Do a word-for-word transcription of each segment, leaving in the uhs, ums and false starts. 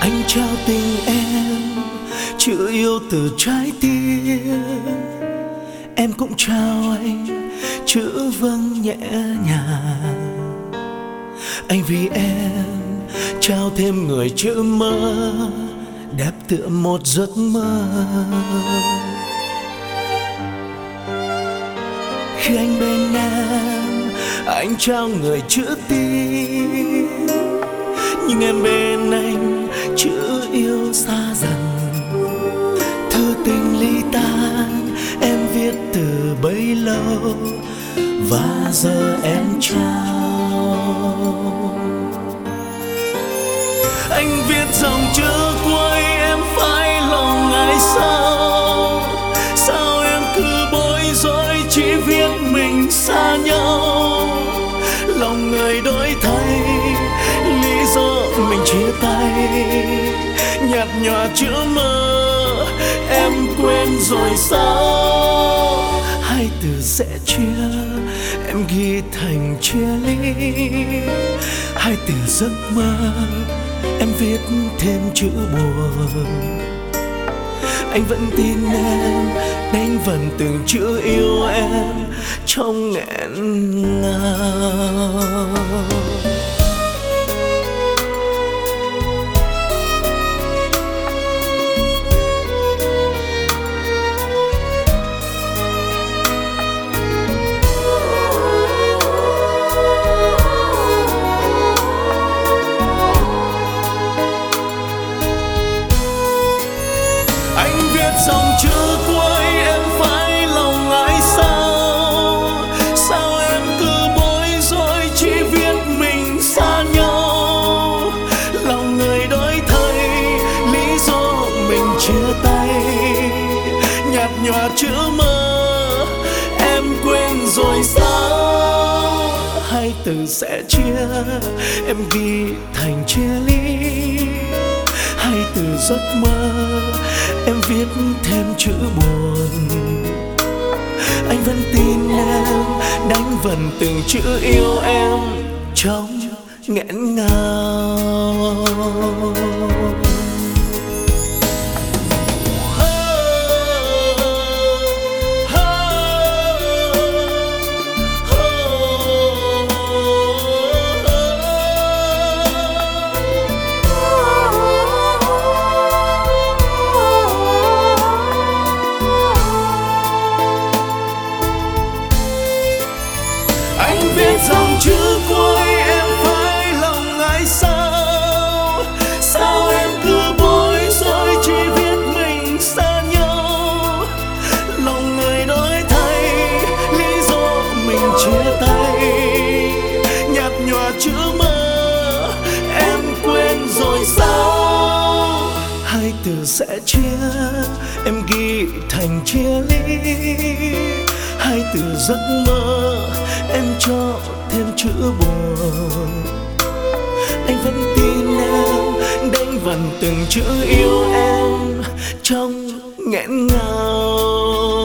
Anh trao tình em chữ yêu từ trái tim, em cũng trao anh chữ vâng nhẹ nhàng. Anh vì em trao thêm người chữ mơ, đẹp tựa một giấc mơ. Khi anh bên em, anh trao người chữ tim, nhưng em bên anh chữ yêu xa dần. Thư tình ly tan em viết từ bấy lâu, và giờ em trao. Anh viết dòng chữ cuối em phải lòng ai sao? Sao em cứ bối rối chỉ viết mình xa nhau? Lòng người đổi thay, lý do mình chia tay. Nhạt nhòa chữ mơ em quên rồi sao? Hai từ sẽ chia em ghi thành chia ly. Hai từ giấc mơ em viết thêm chữ buồn. Anh vẫn tin em, đánh vần từng chữ yêu em trong nghẹn ngào. Dòng chữ cuối em phải lòng ai sao? Sao em cứ bối rối chỉ viết mình xa nhau? Lòng người đổi thay, lý do mình chia tay. Nhạt nhòa chữ mơ em quên rồi sao? Hai từ sẽ chia em ghi thành chia ly. Hai từ giấc mơ em viết thêm chữ buồn. Anh vẫn tin em, đánh vần từng chữ yêu em trong nghẹn ngào. Anh viết dòng chữ cuối em phải lòng ai sao? Sao em cứ bối rối chỉ viết mình xa nhau? Lòng người đổi thay, lý do mình chia tay. Nhạt nhòa chữ mơ em quên rồi sao? Hai từ sẽ chia em ghi thành chia ly. Hai từ giấc mơ em cho thêm chữ buồn. Anh vẫn tin em, đánh vần từng chữ yêu em trong nghẹn ngào.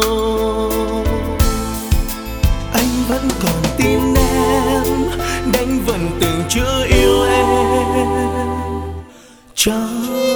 Anh vẫn còn tin em, đánh vần từng chữ yêu em trong